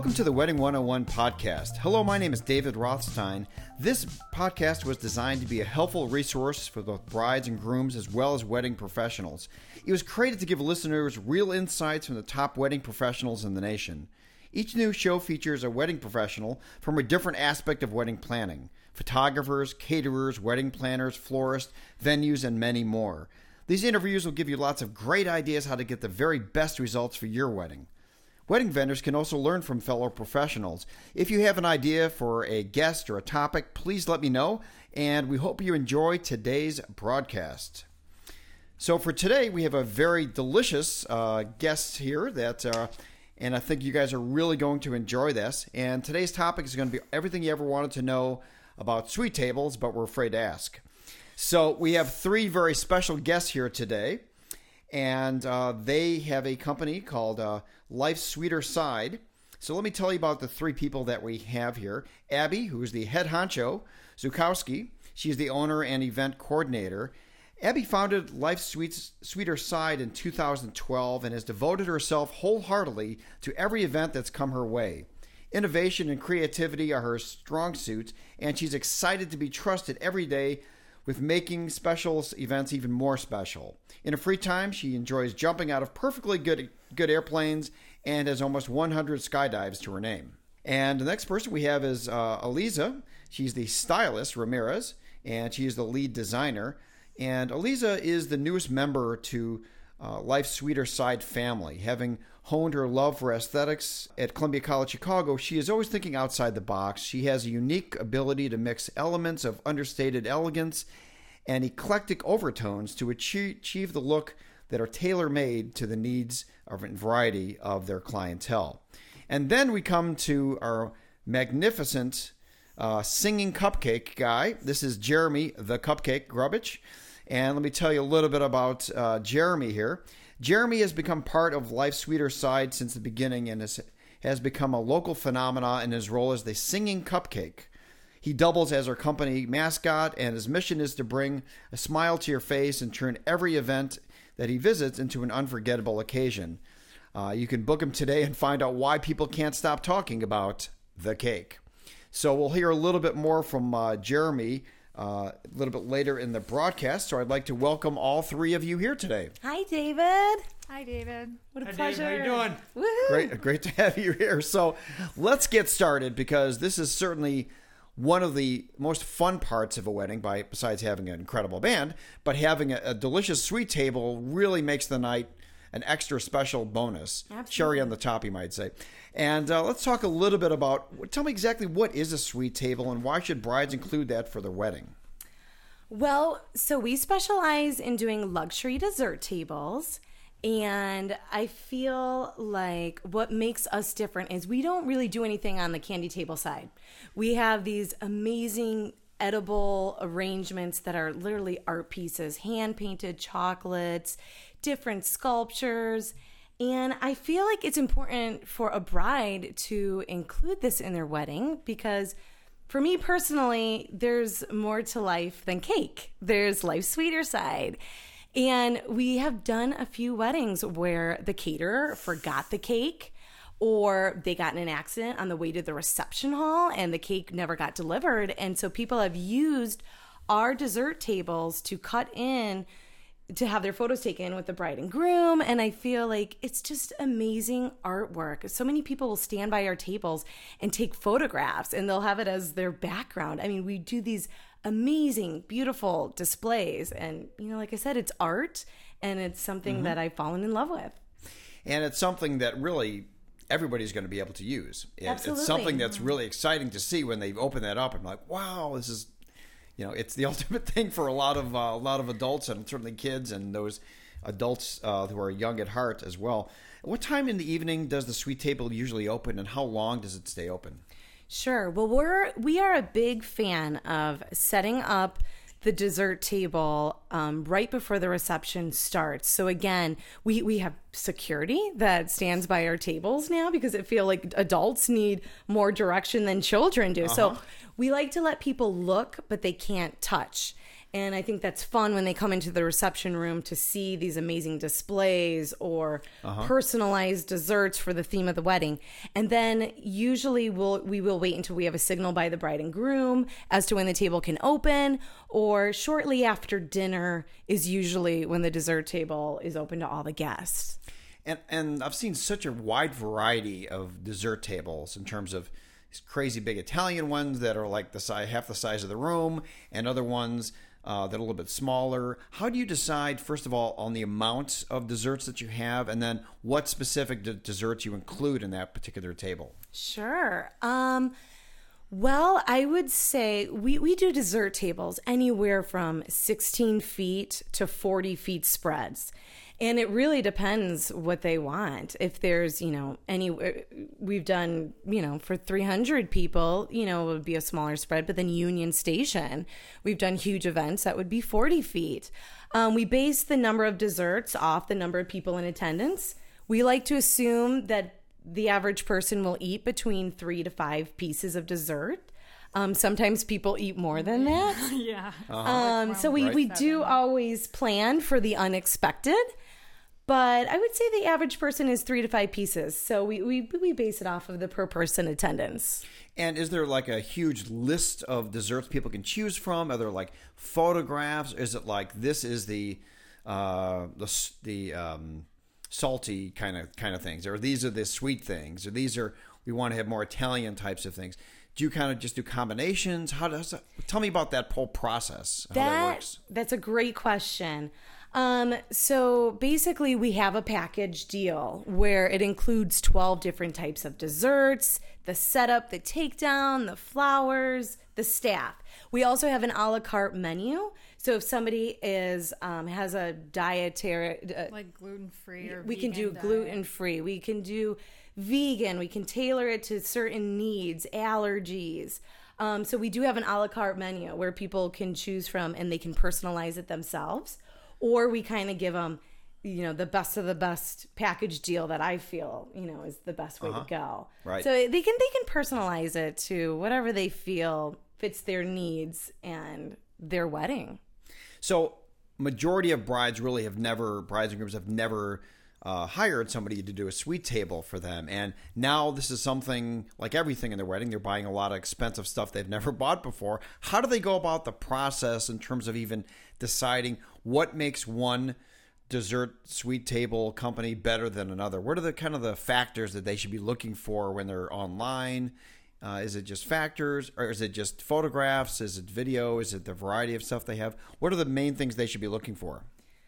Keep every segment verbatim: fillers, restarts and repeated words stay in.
Welcome to the Wedding one oh one podcast. Hello, my name is David Rothstein. This podcast was designed to be a helpful resource for both brides and grooms as well as wedding professionals. It was created to give listeners real insights from the top wedding professionals in the nation. Each new show features a wedding professional from a different aspect of wedding planning. Photographers, caterers, wedding planners, florists, venues, and many more. These interviews will give you lots of great ideas how to get the very best results for your wedding. Wedding vendors can also learn from fellow professionals. If you have an idea for a guest or a topic, please let me know, and we hope you enjoy today's broadcast. So for today, we have a very delicious uh, guest here, that, uh, and I think you guys are really going to enjoy this. And today's topic is going to be everything you ever wanted to know about suite tables, but were afraid to ask. So we have three very special guests here today. And uh, they have a company called uh, Life's Sweeter Side. So let me tell you about the three people that we have here. Abby, who is the head honcho, Zukowski. She's the owner and event coordinator. Abby founded Life's Sweets, Sweeter Side in two thousand twelve and has devoted herself wholeheartedly to every event that's come her way. Innovation and creativity are her strong suits, and she's excited to be trusted every day with making special events even more special. In her free time, she enjoys jumping out of perfectly good good airplanes and has almost one hundred skydives to her name. And the next person we have is uh, Eliza. She's the stylist, Ramirez, and she is the lead designer. And Eliza is the newest member to uh, Life's Sweeter Side family. Having honed her love for aesthetics at Columbia College Chicago, she is always thinking outside the box. She has a unique ability to mix elements of understated elegance and eclectic overtones to achieve, achieve the look that are tailor-made to the needs of and variety of their clientele. And then we come to our magnificent uh, singing cupcake guy. This is Jeremy the Cupcake Grubich. And let me tell you a little bit about uh, Jeremy here. Jeremy has become part of Life's Sweeter Side since the beginning and has, has become a local phenomenon in his role as the singing cupcake. He doubles as our company mascot, and his mission is to bring a smile to your face and turn every event that he visits into an unforgettable occasion. Uh, you can book him today and find out why people can't stop talking about the cake. So we'll hear a little bit more from uh, Jeremy Uh, a little bit later in the broadcast, so I'd like to welcome all three of you here today. Hi, David. Hi, David. What a Hi, pleasure. Dave. How you doing? Woohoo. Great, great to have you here. So let's get started, because this is certainly one of the most fun parts of a wedding, by besides having an incredible band, but having a, a delicious sweet table really makes the night an extra special bonus. Absolutely. Cherry on the top, you might say. And uh, let's talk a little bit about, tell me exactly what is a sweet table and why should brides include that for their wedding? Well, so we specialize in doing luxury dessert tables. And I feel like what makes us different is we don't really do anything on the candy table side. We have these amazing edible arrangements that are literally art pieces, hand-painted chocolates, different sculptures. And I feel like it's important for a bride to include this in their wedding because for me personally, there's more to life than cake. There's Life's Sweeter Side. And we have done a few weddings where the caterer forgot the cake or they got in an accident on the way to the reception hall and the cake never got delivered. And so people have used our dessert tables to cut in to have their photos taken with the bride and groom. And I feel like it's just amazing artwork. So many people will stand by our tables and take photographs and they'll have it as their background. I mean, we do these amazing, beautiful displays. And, you know, like I said, it's art and it's something mm-hmm. that I've fallen in love with. And it's something that really everybody's going to be able to use. It, Absolutely. It's something that's really exciting to see when they open that up. I'm like, wow, this is, you know, it's the ultimate thing for a lot of uh, a lot of adults and certainly kids and those adults uh, who are young at heart as well. What time in the evening does the sweet table usually open, and how long does it stay open? Sure. Well, we're we are a big fan of setting up the dessert table um, right before the reception starts. So again, we, we have security that stands by our tables now because I feel like adults need more direction than children do. Uh-huh. So we like to let people look, but they can't touch. And I think that's fun when they come into the reception room to see these amazing displays or uh-huh. personalized desserts for the theme of the wedding. And then usually we'll, we will wait until we have a signal by the bride and groom as to when the table can open, or shortly after dinner is usually when the dessert table is open to all the guests. And and I've seen such a wide variety of dessert tables in terms of these crazy big Italian ones that are like the size, half the size of the room, and other ones Uh, that are a little bit smaller. How do you decide, first of all, on the amount of desserts that you have, and then what specific d- desserts you include in that particular table? Sure. Um, well, I would say we, we do dessert tables anywhere from sixteen feet to forty feet spreads. And it really depends what they want. If there's, you know, any, we've done, you know, for three hundred people, you know, it would be a smaller spread. But then Union Station, we've done huge events that would be forty feet. Um, we base the number of desserts off the number of people in attendance. We like to assume that the average person will eat between three to five pieces of dessert. Um, sometimes people eat more than that. yeah. Uh-huh. Um, so we, right. we do always plan for the unexpected. But I would say the average person is three to five pieces. So we, we we base it off of the per person attendance. And is there like a huge list of desserts people can choose from? Are there like photographs? Is it like this is the uh, the the um, salty kind of kind of things, or these are the sweet things, or these are we want to have more Italian types of things? Do you kind of just do combinations? How does that, tell me about that whole process? How that, that works. That's a great question. Um, so basically we have a package deal where it includes twelve different types of desserts, the setup, the takedown, the flowers, the staff. We also have an a la carte menu. So if somebody is, um, has a dietary, uh, like gluten-free or we vegan can do diet. gluten-free. We can do vegan. We can tailor it to certain needs, allergies. Um, so we do have an a la carte menu where people can choose from and they can personalize it themselves. Or we kind of give them, you know, the best of the best package deal that I feel, you know, is the best way uh-huh. to go. Right. So they can they can personalize it to whatever they feel fits their needs and their wedding. So majority of brides really have never, brides and grooms have never uh, hired somebody to do a sweet table for them. And now this is something like everything in their wedding. They're buying a lot of expensive stuff they've never bought before. How do they go about the process in terms of even deciding what makes one dessert sweet table company better than another? What are the kind of the factors that they should be looking for when they're online? Uh, is it just factors, or is it just photographs? Is it video? Is it the variety of stuff they have? What are the main things they should be looking for?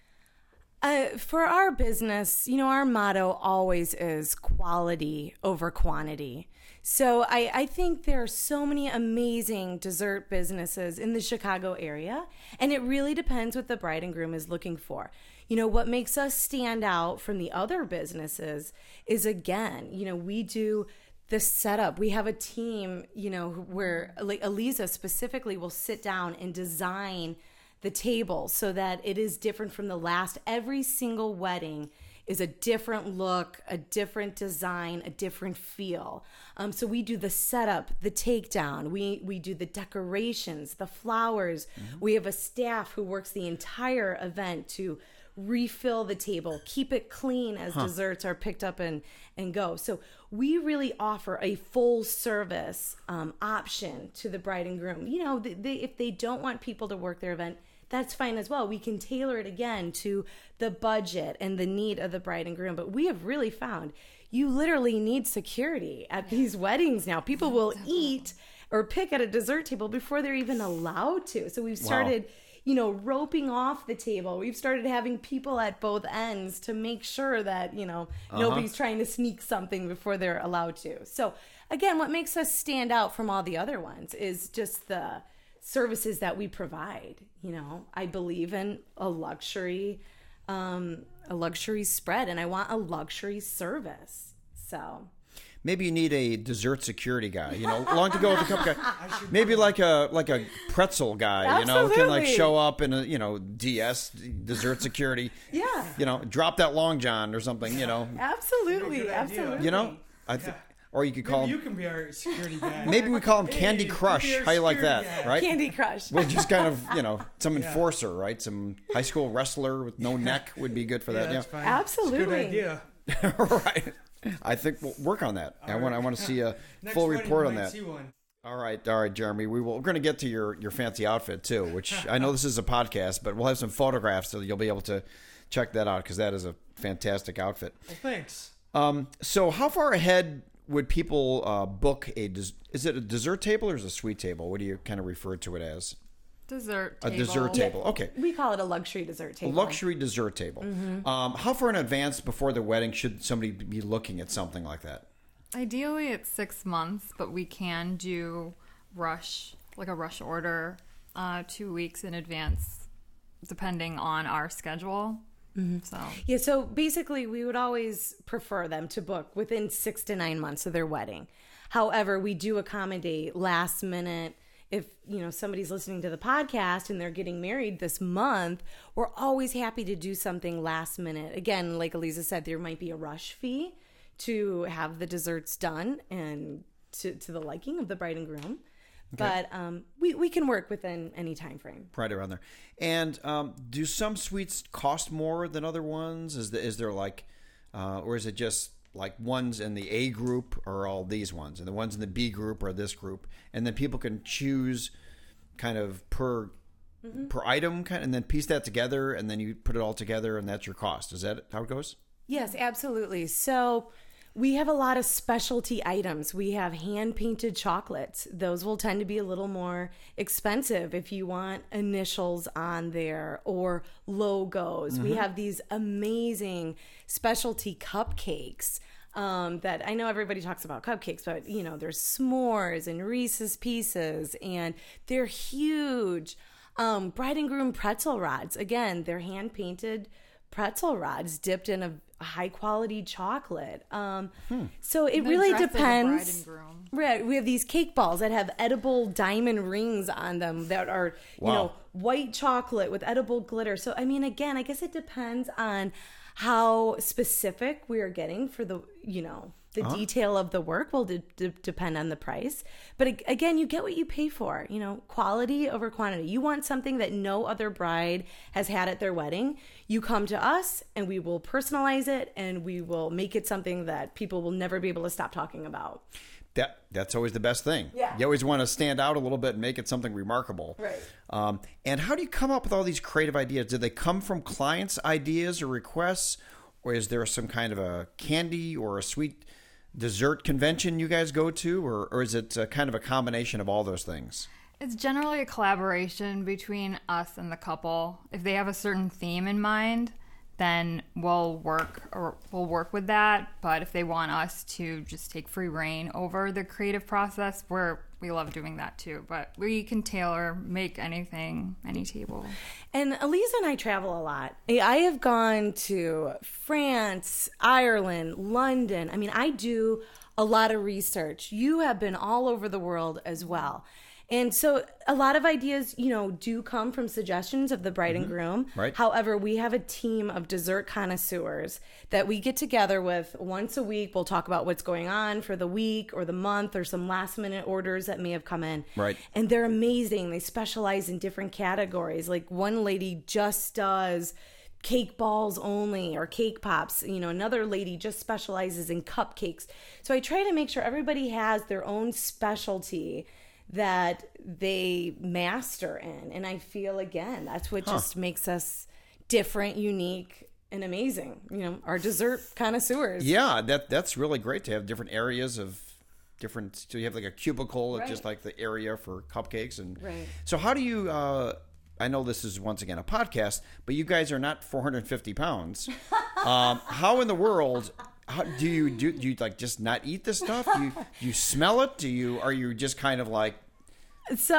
Uh, for our business, you know, our motto always is quality over quantity. So I, I think there are so many amazing dessert businesses in the Chicago area, and it really depends what the bride and groom is looking for. You know, what makes us stand out from the other businesses is, again, you know, we do the setup. We have a team, you know, where like Eliza specifically will sit down and design the table so that it is different from the last. Every single wedding is a different look, a different design, a different feel. Um, so we do the setup, the takedown, we we do the decorations, the flowers. Mm-hmm. We have a staff who works the entire event to refill the table, keep it clean as huh. desserts are picked up and, and go. So we really offer a full service um, option to the bride and groom. You know, they, they, if they don't want people to work their event, that's fine as well. We can tailor it again to the budget and the need of the bride and groom. But we have really found you literally need security at these weddings now. People will eat or pick at a dessert table before they're even allowed to. So we've started, wow. you know, roping off the table. We've started having people at both ends to make sure that, you know, uh-huh. nobody's trying to sneak something before they're allowed to. So again, what makes us stand out from all the other ones is just the services that we provide. You know, I believe in a luxury, um, a luxury spread, and I want a luxury service. So maybe you need a dessert security guy, you know, long to go with a couple guy. Maybe like a like a pretzel guy, Absolutely. you know, can like show up in a, you know, D S, dessert security. Yeah. You know, drop that Long John or something, you know. Absolutely. Absolutely. You know, I think Or you could call Maybe him, you can be our security guy. maybe we call him Hey, Candy you can Crush. be our How you like security that, guy. right? Candy Crush. Well, just kind of, you know, some Yeah. enforcer, right? Some high school wrestler with no neck would be good for Yeah, that. that's fine. Absolutely. It's a good idea. Yeah. right. I think we'll work on that. I All want I right. want to see a Next full wedding, report you on might that. See one. All right, all right, Jeremy. We will, we're going to get to your, your fancy outfit too, which I know this is a podcast, but we'll have some photographs so you'll be able to check that out because that is a fantastic outfit. Well, thanks. Um, so how far ahead would people uh, book a? Des- is it a dessert table or is it a sweet table? What do you kind of refer to it as? Dessert A table. dessert Yeah. table. Okay. We call it a luxury dessert A table. luxury dessert table. Um, how far in advance before the wedding should somebody be looking at something like that? Ideally, it's six months, but we can do rush, like a rush order, uh, two weeks in advance, depending on our schedule. So Yeah, so basically, we would always prefer them to book within six to nine months of their wedding. However, we do accommodate last minute. If you know somebody's listening to the podcast and they're getting married this month, we're always happy to do something last minute. Again, like Eliza said, there might be a rush fee to have the desserts done and to, to the liking of the bride and groom. But um, we, we can work within any time frame. Right around there. And um, do some suites cost more than other ones? Is, the, is there like, uh, or is it just like ones in the A group are all these ones, and the ones in the B group are this group, and then people can choose kind of per mm-hmm. per item, kind of, and then piece that together, and then you put it all together, and that's your cost. Is that how it goes? Yes, absolutely. So we have a lot of specialty items. We have hand painted chocolates. Those will tend to be a little more expensive if you want initials on there or logos. Mm-hmm. We have these amazing specialty cupcakes. Um, that I know everybody talks about cupcakes, but you know, there's s'mores and Reese's Pieces, and they're huge. Um, bride and groom pretzel rods. Again, they're hand painted pretzel rods dipped in a high quality chocolate. Um, hmm. So it the really dress of the bride depends. and groom. Right, we have these cake balls that have edible diamond rings on them that are, Wow. you know, white chocolate with edible glitter. So I mean, again, I guess it depends on how specific we are getting for the, you know, the uh-huh. detail of the work will de- de- depend on the price. But ag- again, you get what you pay for, you know, quality over quantity. You want something that no other bride has had at their wedding. You come to us and we will personalize it and we will make it something that people will never be able to stop talking about. That that's always the best thing. Yeah. You always want to stand out a little bit and make it something remarkable. Right. Um, and how do you come up with all these creative ideas? Do they come from clients' ideas or requests, or is there some kind of a candy or a sweet dessert convention you guys go to, or, or is it a kind of a combination of all those things? It's generally a collaboration between us and the couple. If they have a certain theme in mind, then we'll work or we'll work with that. But if they want us to just take free reign over the creative process, we're we love doing that too. But we can tailor, make anything, any table. And Eliza and I travel a lot. I have gone to France, Ireland, London. I mean, I do a lot of research. You have been all over the world as well. And so a lot of ideas, you know, do come from suggestions of the bride and groom. Right. However, we have a team of dessert connoisseurs that we get together with once a week. We'll talk about what's going on for the week or the month or some last minute orders that may have come in. Right. And they're amazing. They specialize in different categories. Like one lady just does cake balls only or cake pops. You know, another lady just specializes in cupcakes. So I try to make sure everybody has their own specialty that they master in. And I feel, again, that's what Huh. just makes us different, unique, and amazing. You know, our dessert connoisseurs. Yeah, that that's really great to have different areas of different. So you have like a cubicle, Right. just like the area for cupcakes, and Right. so how do you? Uh, I know this is once again a podcast, but you guys are not four hundred fifty pounds. um, how in the world? How, do you do? Do you like just not eat this stuff? Do you, do you smell it? Do you? Are you just kind of like? So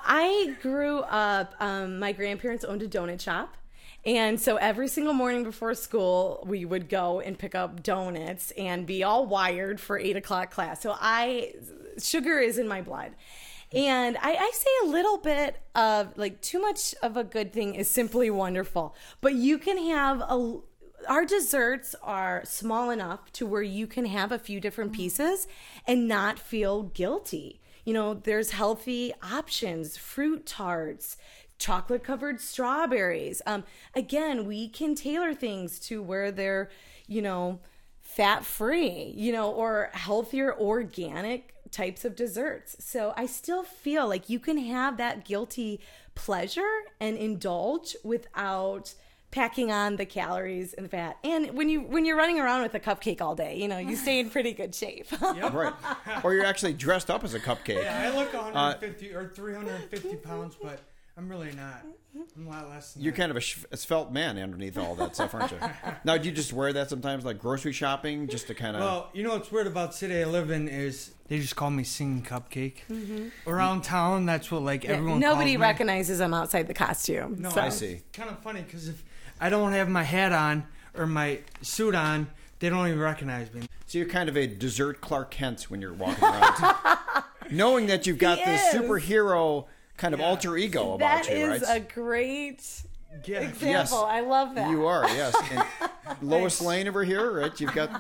I grew up, um, my grandparents owned a donut shop. And so every single morning before school, we would go and pick up donuts and be all wired for eight o'clock class. So I, sugar is in my blood. And I, I say a little bit of like too much of a good thing is simply wonderful, but you can have a, our desserts are small enough to where you can have a few different pieces and not feel guilty. You know, there's healthy options, fruit tarts, chocolate covered strawberries. Um, again, we can tailor things to where they're, you know, fat free, you know, or healthier organic types of desserts. So I still feel like you can have that guilty pleasure and indulge without packing on the calories and fat. And when you when you're running around with a cupcake all day, you know, you stay in pretty good shape. Yep. Right. Or you're actually dressed up as a cupcake. Yeah, I look one hundred fifty uh, or three hundred fifty pounds, but I'm really not. I'm a lot less than You're that. kind of a, sh- a svelte man underneath all that stuff, aren't you? Now, do you just wear that sometimes, like grocery shopping, just to kind of... Well, you know what's weird about the city I live in is they just call me Singing Cupcake. Mm-hmm. Around town, that's what, like, everyone Nobody calls me. recognizes them outside the costume. No, so. I see. Kind of funny, because if I don't have my hat on or my suit on, they don't even recognize me. So you're kind of a dessert Clark Kent when you're walking around. Knowing that you've got He this is. superhero kind of Yeah. alter ego about That you, is right? a great Yeah. example. Yes. I love that. You are, yes. And Lois Lane over here, right? You've got...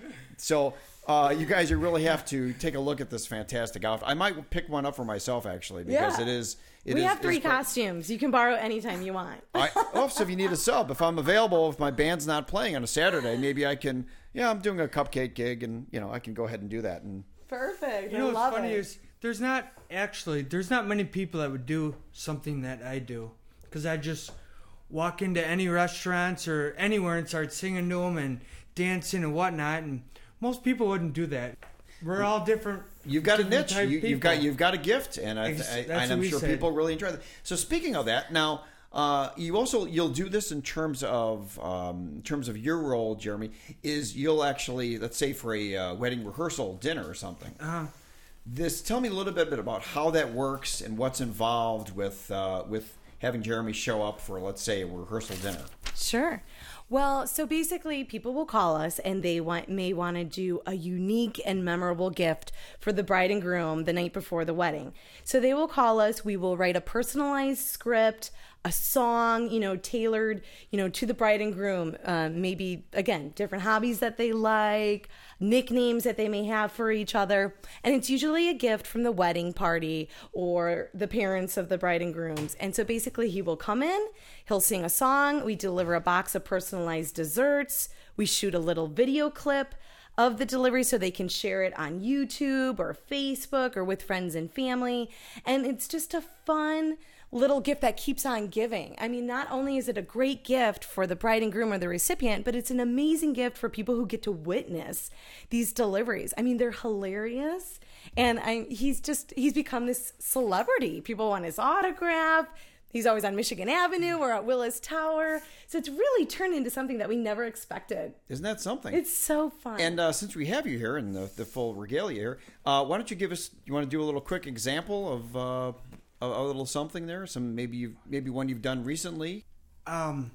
So... Uh, you guys, you really have to take a look at this fantastic outfit. I might pick one up for myself, actually, because Yeah. it is. It we is, have three it's great. costumes. You can borrow anytime you want. I, oh, so if you need a sub, if I'm available, if my band's not playing on a Saturday, maybe I can. Yeah, I'm doing a cupcake gig, and you know I can go ahead and do that. And Perfect. You know I what's love funny it. is there's not actually there's not many people that would do something that I do, because I just walk into any restaurants or anywhere and start singing to them and dancing and whatnot, and most people wouldn't do that. We're all different. you've got a different niche. type You, you've got people. you've got a gift, and I, Ex- I that's and I'm what we sure said. people really enjoy that. So speaking of that, now. Uh, you also you'll do this in terms of um, in terms of your role, Jeremy. Is you'll actually, let's say for a uh, wedding rehearsal dinner or something. Uh-huh. This tell me a little bit about how that works and what's involved with uh, with having Jeremy show up for, let's say, a rehearsal dinner. Sure. Well, so basically, people will call us and they want may want to do a unique and memorable gift for the bride and groom the night before the wedding. So they will call us. We will write a personalized script, a song, you know, tailored, you know, to the bride and groom. Um, maybe again, different hobbies that they like, nicknames that they may have for each other, and it's usually a gift from the wedding party or the parents of the bride and grooms. And so basically, he will come in, he'll sing a song, we deliver a box of personalized desserts, we shoot a little video clip of the delivery so they can share it on YouTube or Facebook or with friends and family. And it's just a fun little gift that keeps on giving. I mean, not only is it a great gift for the bride and groom or the recipient, but it's an amazing gift for people who get to witness these deliveries. I mean, they're hilarious. And I, he's just, he's become this celebrity. People want his autograph. He's always on Michigan Avenue or at Willis Tower. So it's really turned into something that we never expected. Isn't that something? It's so fun. And uh, since we have you here and the, the full regalia here, uh, why don't you give us? You want to do a little quick example of uh, a, a little something there? Some maybe you maybe one you've done recently. Um,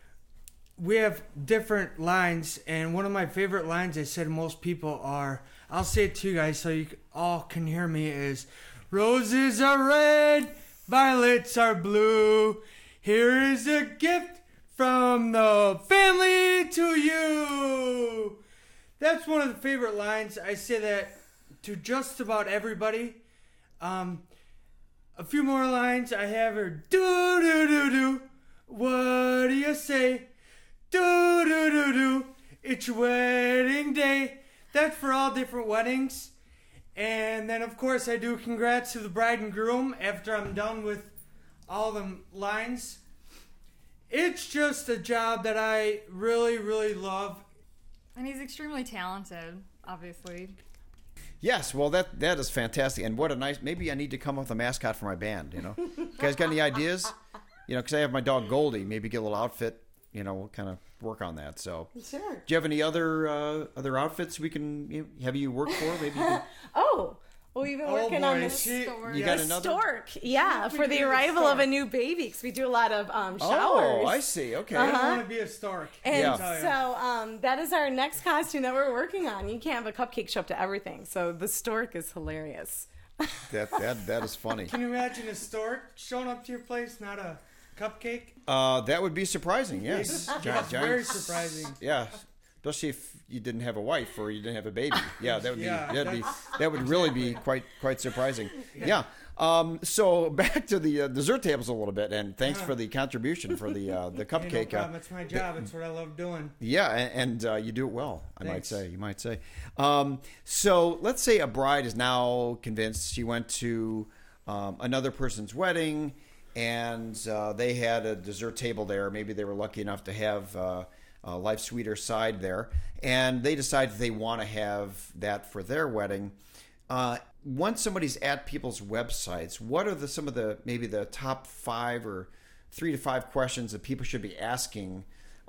we have different lines, and one of my favorite lines I said to most people are, I'll say it to you guys so you all can hear me, is, roses are red, violets are blue. Here is a gift from the family to you. That's one of the favorite lines. I say that to just about everybody. Um, a few more lines I have are, do do do do. What do you say? Do do do do. It's your wedding day. That's for all different weddings. And then, of course, I do congrats to the bride and groom after I'm done with all the lines. It's just a job that I really, really love. And he's extremely talented, obviously. Yes, well that that is fantastic, and what a nice. Maybe I need to come up with a mascot for my band. You know, you guys got any ideas? You know, because I have my dog Goldie. Maybe get a little outfit. You know, we'll kind of work on that. So, Sure. do you have any other uh, other outfits we can you know, have you work for? Maybe you can, Oh, well, we've been Oh working boy, on the she, you got yes. another. stork. Yeah, We for the do the arrival of a stork. new baby, because we do a lot of um, showers. Oh, I see. Okay. I Uh-huh. want to be a stork. And Yeah. Tell ya. so um, that is our next costume that we're working on. You can't have a cupcake show up to everything. So the stork is hilarious. That that that is funny. Can you imagine a stork showing up to your place? Not a cupcake? Uh, that would be surprising, yes. Gi- That's giant- very surprising. Yeah, especially if you didn't have a wife or you didn't have a baby. Yeah, that would be Yeah, that'd be that's- that would really be quite quite surprising. Yeah. Um, so back to the uh, dessert tables a little bit, and thanks for the contribution for the uh, the Hey, no cupcake. problem. uh, It's my job. It's what I love doing. Yeah, and, and uh, you do it well, I might Thanks. say. You might say. Um, so let's say a bride is now convinced she went to um, another person's wedding, and uh, they had a dessert table there. Maybe they were lucky enough to have uh, uh, Life Sweeter side there, and they decide that they want to have that for their wedding. Uh, once somebody's at people's websites, what are the some of the maybe the top five or three to five questions that people should be asking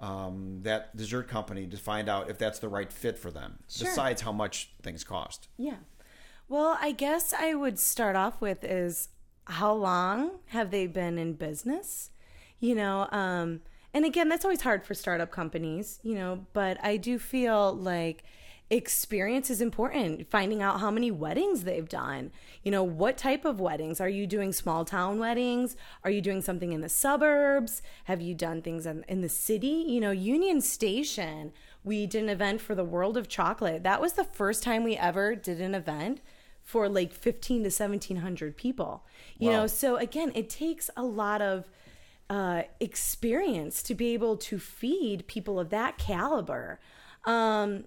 um, that dessert company to find out if that's the right fit for them, Sure. besides how much things cost? Yeah. Well, I guess I would start off with is how long have they been in business? You know, um, and again, that's always hard for startup companies, you know, but I do feel like experience is important. Finding out how many weddings they've done. You know, what type of weddings? Are you doing small town weddings? Are you doing something in the suburbs? Have you done things in, in the city? You know, Union Station, we did an event for the World of Chocolate. That was the first time we ever did an event for like fifteen to seventeen hundred people. You Wow. know, so again, it takes a lot of uh, experience to be able to feed people of that caliber. Um,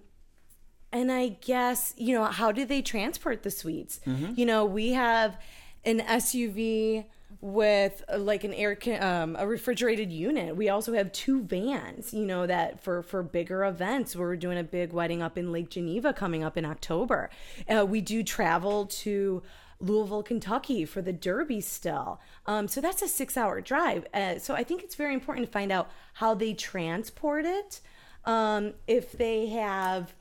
and I guess, you know, how do they transport the sweets? You know, we have an S U V with uh, like an air con- um, a refrigerated unit. We also have two vans, you know, that for for bigger events. We're doing a big wedding up in Lake Geneva coming up in October. Uh, we do travel to Louisville, Kentucky for the Derby still. Um, so that's a six hour drive. Uh, so I think it's very important to find out how they transport it. Um, if they have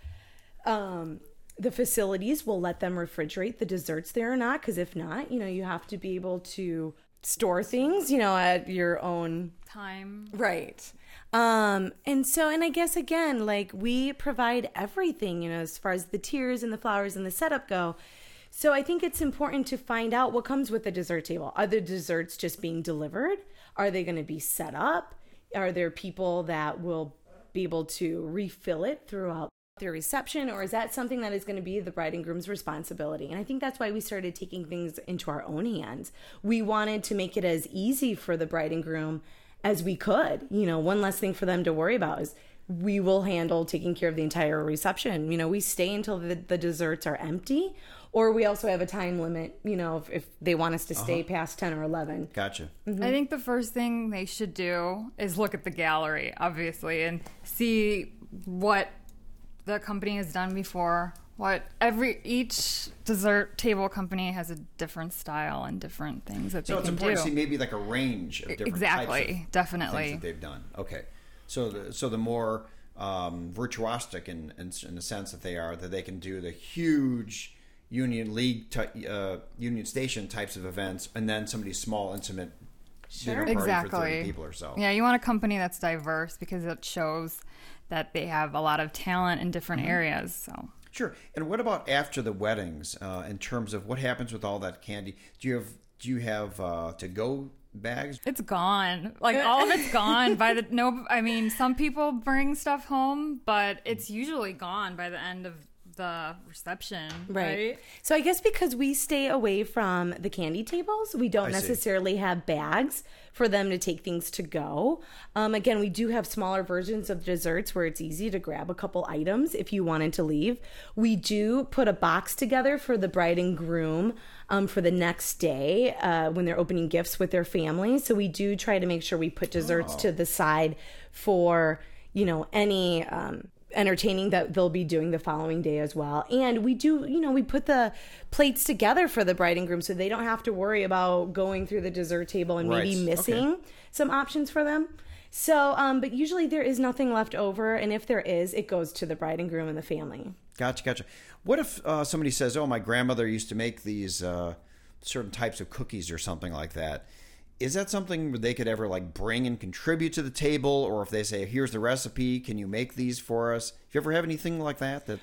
um, the facilities will let them refrigerate the desserts there or not. Because if not, you know, you have to be able to store things, you know, at your own Time. right. Um, and so, and I guess again, like we provide everything, you know, as far as the tiers and the flowers and the setup go. So I think it's important to find out what comes with the dessert table. Are the desserts just being delivered? Are they going to be set up? Are there people that will be able to refill it throughout their reception, or is that something that is going to be the bride and groom's responsibility? And I think that's why we started taking things into our own hands. We wanted to make it as easy for the bride and groom as we could. You know, one less thing for them to worry about is we will handle taking care of the entire reception. You know, we stay until the, the desserts are empty, or we also have a time limit, you know, if, if they want us to stay uh-huh. past ten or eleven. Gotcha. Mm-hmm. I think the first thing they should do is look at the gallery, obviously, and see what the company has done before. What every each dessert table company has a different style and different things that So they it's can important do. to see maybe like a range of different Exactly, types of definitely. things that they've done. Okay, so the, so the more um, virtuosic in, in in the sense that they are, that they can do the huge Union League, ty- uh, Union Station types of events, and then somebody's small, intimate dinner party for thirty Exactly. people or so. Yeah, you want a company that's diverse because it shows that they have a lot of talent in different Mm-hmm. areas. So Sure. And what about after the weddings? Uh, in terms of what happens with all that candy? Do you have do you have uh, to go bags? it's gone. Like all of it's gone by the no. I mean, some people bring stuff home, but it's usually gone by the end of the reception. Right. So I guess because we stay away from the candy tables, we don't I see. necessarily have bags for them to take things to go. Um, again, we do have smaller versions of desserts where it's easy to grab a couple items if you wanted to leave. We do put a box together for the bride and groom um, for the next day uh, when they're opening gifts with their families. So we do try to make sure we put desserts Oh. to the side for, you know, any um, entertaining that they'll be doing the following day as well. And we do, you know, we put the plates together for the bride and groom so they don't have to worry about going through the dessert table and maybe Right. missing Okay. some options for them. So, um, but usually there is nothing left over. And if there is, it goes to the bride and groom and the family. Gotcha, gotcha. What if uh, somebody says, "Oh, my grandmother used to make these uh, certain types of cookies or something like that"? Is that something where they could ever like bring and contribute to the table, or if they say, "Here's the recipe, can you make these for us"? If you ever have anything like that, that's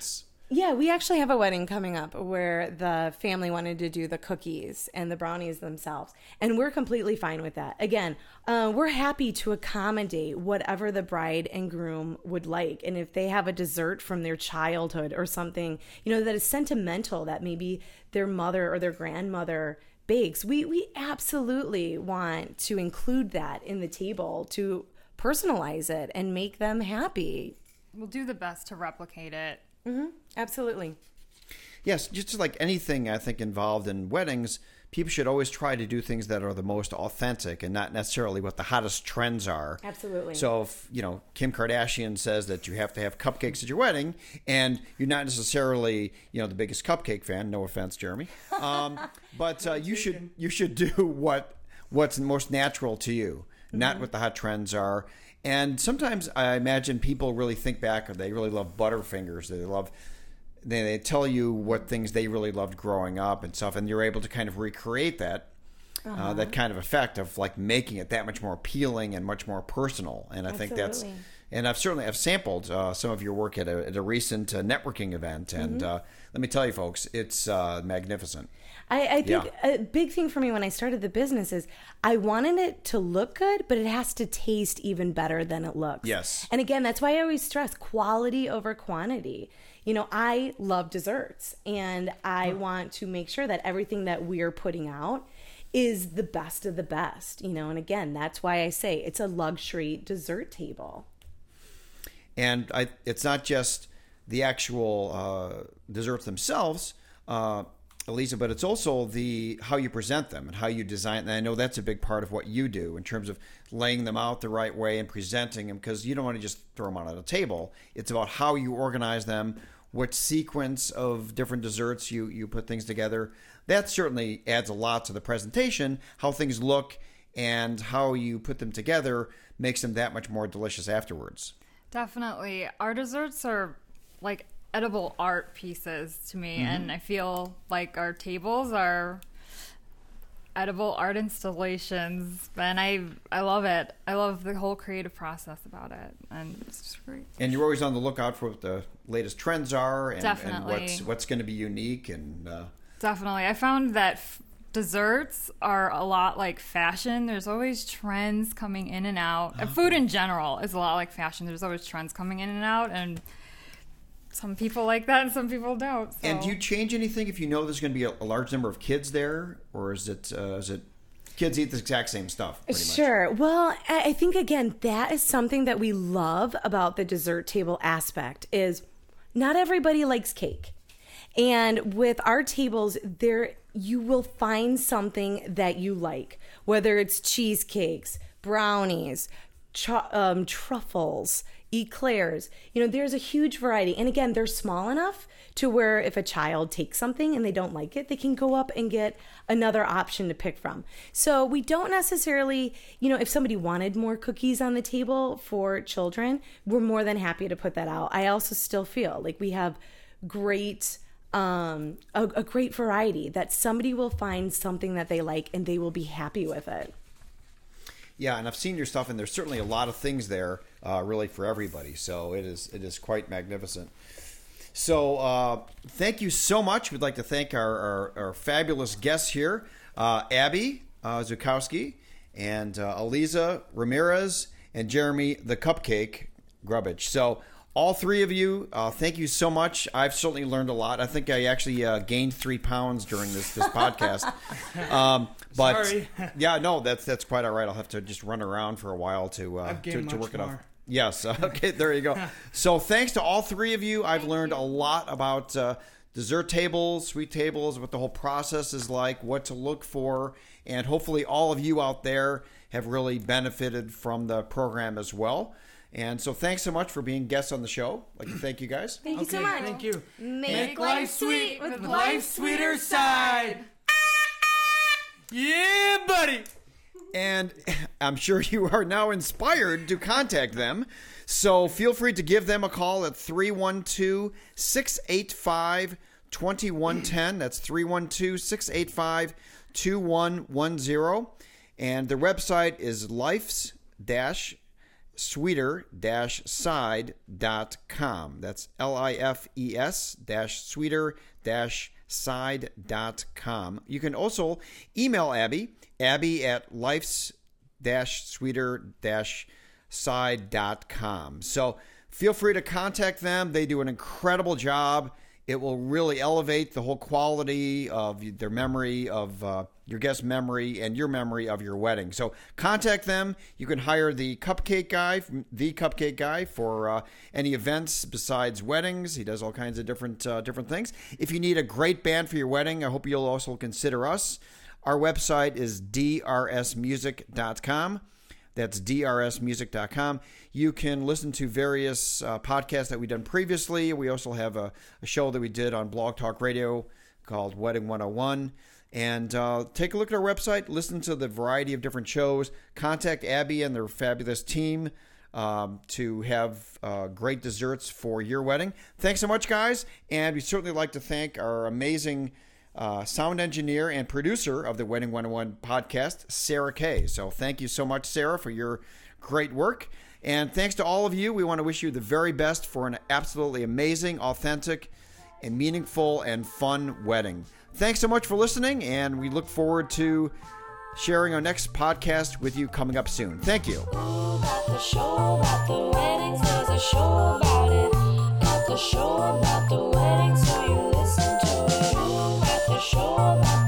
Yeah, we actually have a wedding coming up where the family wanted to do the cookies and the brownies themselves. And we're completely fine with that. Again, uh, we're happy to accommodate whatever the bride and groom would like. And if they have a dessert from their childhood or something, you know, that is sentimental, that maybe their mother or their grandmother bakes, we, we absolutely want to include that in the table to personalize it and make them happy. We'll do the best to replicate it. Mm-hmm. Absolutely. Yes, just like anything I think involved in weddings, people should always try to do things that are the most authentic and not necessarily what the hottest trends are. Absolutely. So if, you know, Kim Kardashian says that you have to have cupcakes at your wedding and you're not necessarily, you know, the biggest cupcake fan, no offense, Jeremy, um, but uh, you should you should do what what's most natural to you, mm-hmm. not what the hot trends are. And sometimes I imagine people really think back, or they really love Butterfingers. They love, they, they tell you what things they really loved growing up and stuff, and you're able to kind of recreate that, uh-huh. uh, that kind of effect of like making it that much more appealing and much more personal. And I Absolutely. think that's, and I've certainly I've sampled uh, some of your work at a, at a recent uh, networking event, and mm-hmm. uh, let me tell you, folks, it's uh, magnificent. I, I think Yeah. a big thing for me when I started the business is I wanted it to look good, but it has to taste even better than it looks. Yes. And again, that's why I always stress quality over quantity. You know, I love desserts, and I want to make sure that everything that we're putting out is the best of the best, you know, and again, that's why I say it's a luxury dessert table. And I, it's not just the actual uh, desserts themselves, uh, Elisa, but it's also the how you present them and how you design. And I know that's a big part of what you do in terms of laying them out the right way and presenting them, because you don't want to just throw them out on a table. It's about how you organize them, what sequence of different desserts you, you put things together. That certainly adds a lot to the presentation. How things look and how you put them together makes them that much more delicious afterwards. Definitely. Our desserts are like edible art pieces to me, mm-hmm. and I feel like our tables are edible art installations, and I I love it. I love the whole creative process about it, and it's just great. And you're always on the lookout for what the latest trends are, and, Definitely. and what's what's going to be unique. And uh, Definitely. I found that f- desserts are a lot like fashion. There's always trends coming in and out. And food in general is a lot like fashion. There's always trends coming in and out, and some people like that and some people don't. So. And do you change anything if you know there's going to be a, a large number of kids there, or is it uh, is it kids eat the exact same stuff? Pretty much? Sure. Well, I I think again that is something that we love about the dessert table aspect is not everybody likes cake. And with our tables, there you will find something that you like, whether it's cheesecakes, brownies, tr- um, truffles, eclairs. You know, there's a huge variety. And again, they're small enough to where if a child takes something and they don't like it, they can go up and get another option to pick from. So we don't necessarily, you know, if somebody wanted more cookies on the table for children, we're more than happy to put that out. I also still feel like we have great um a, a great variety that somebody will find something that they like and they will be happy with it. Yeah, and I've seen your stuff, and there's certainly a lot of things there, uh, really for everybody. So it is it is quite magnificent. So uh, thank you so much. We'd like to thank our our, our fabulous guests here, uh, Abby uh, Zukowski, and uh, Eliza Ramirez, and Jeremy the Cupcake Grubbage. So all three of you, uh, thank you so much. I've certainly learned a lot. I think I actually uh, gained three pounds during this this podcast. Um, but Sorry. yeah, no, that's that's quite all right. I'll have to just run around for a while to uh, I've to, gained to much work it off. more. Yes. Okay. There you go. So thanks to all three of you. I've learned a lot about uh, dessert tables, sweet tables, what the whole process is like, what to look for, and hopefully all of you out there have really benefited from the program as well. And so thanks so much for being guests on the show. I'd like to thank you guys. Thank you so Okay, much. thank you. Make, Make life sweet with Life's Sweeter Side. Yeah, buddy. And I'm sure you are now inspired to contact them. So feel free to give them a call at three one two, six eight five, two one one zero. That's three one two, six eight five, two one one zero. And their website is life's dash sweeter dash side dot com. That's L I F E S dash sweeter dash side dot com. You can also email Abby, Abby at life's dash sweeter dash side dot com. So feel free to contact them. They do an incredible job. It will really elevate the whole quality of their memory, of uh, your guest memory, and your memory of your wedding. So contact them. You can hire the cupcake guy, the cupcake guy, for uh, any events besides weddings. He does all kinds of different uh, different things. If you need a great band for your wedding, I hope you'll also consider us. Our website is d r s music dot com. That's d r s music dot com. You can listen to various uh, podcasts that we've done previously. We also have a, a show that we did on Blog Talk Radio called Wedding one oh one. And uh, take a look at our website. Listen to the variety of different shows. Contact Abby and their fabulous team um, to have uh, great desserts for your wedding. Thanks so much, guys. And we certainly like to thank our amazing Uh, sound engineer and producer of the Wedding one oh one podcast, Sarah Kay. So thank you so much, Sarah, for your great work. And thanks to all of you. We want to wish you the very best for an absolutely amazing, authentic, and meaningful and fun wedding. Thanks so much for listening, and we look forward to sharing our next podcast with you coming up soon. Thank you. Ooh, got the show about the weddings, there's a show about it. Got the show about the weddings, so you listen to it. Ooh, got the show about